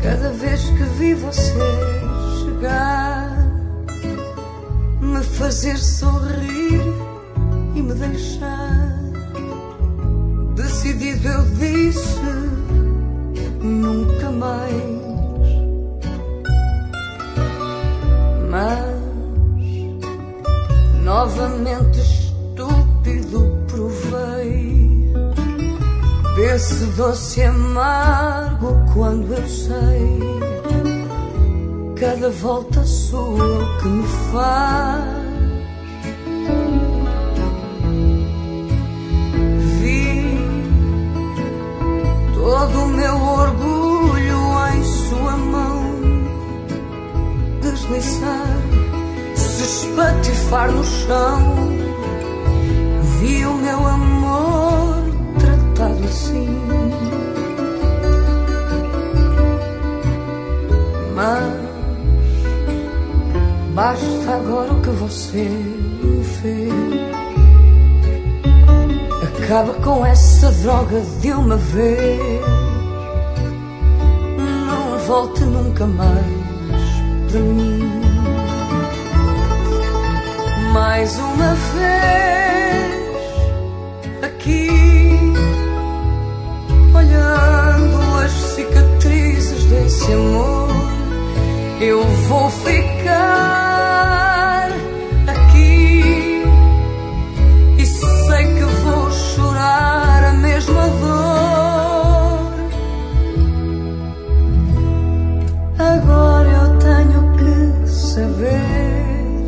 Cada vez que vi você chegar, me fazer sorrir e me deixar, decidido eu disse nunca mais. Mas novamente estúpido provei desse doce amargo quando eu sei cada volta sua o que me faz. Vi todo o meu orgulho em sua mão deslizar, se espatifar no chão. Vi o meu amor tratado assim, mas basta agora o que você me fez. Acaba com essa droga de uma vez. Não volte nunca mais para mim. Mais uma vez aqui, olhando as cicatrizes desse amor, eu vou ficar aqui e sei que vou chorar a mesma dor. Agora eu tenho que saber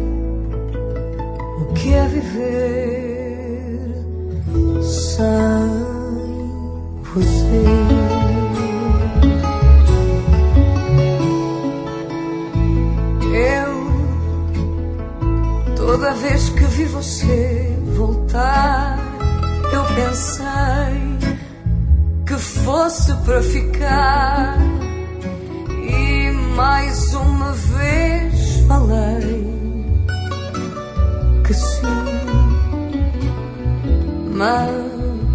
o que é viver sem você. Toda vez que vi você voltar, eu pensei que fosse para ficar, e mais uma vez falei que sim. Mas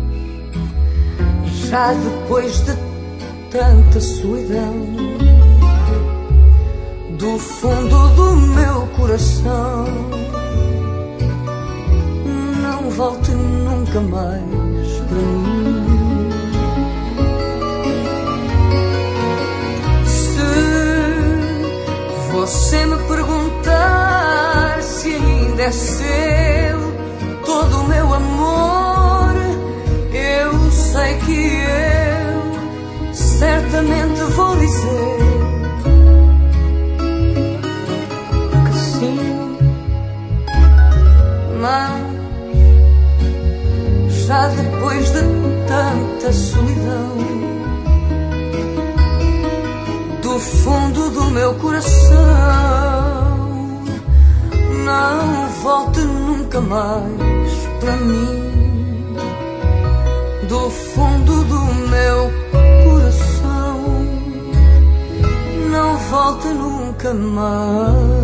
já depois de tanta solidão, do fundo do meu coração, não volte nunca mais para mim. Se você me perguntar se ainda é seu todo o meu amor, eu sei que eu certamente vou dizer que sim. Mas já depois de tanta solidão, do fundo do meu coração, não volte nunca mais para mim. Do fundo do meu coração, não volte nunca mais.